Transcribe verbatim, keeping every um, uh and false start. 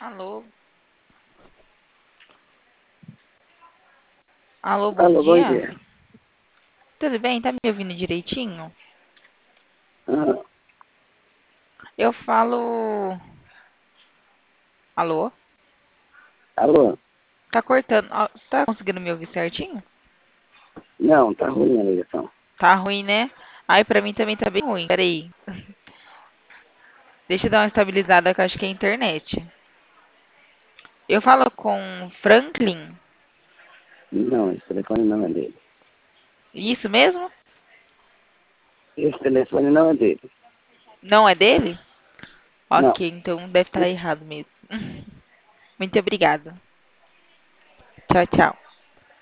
Alô? Alô, bom Alô, bom dia? dia. Tudo bem? Tá me ouvindo direitinho? Ah, Eu falo. Alô? alô? Tá cortando. Ó, tá conseguindo me ouvir certinho? Não, tá ruim a ligação. Tá ruim, né? Ai, pra mim também tá bem ruim. Peraí. Deixa eu dar uma estabilizada que eu acho que é a internet. Eu falo com Franklin? Não, esse telefone não é dele. Isso mesmo? Esse telefone não é dele. Não é dele? Não. Ok, então deve estar errado mesmo. Muito obrigada. Tchau, tchau.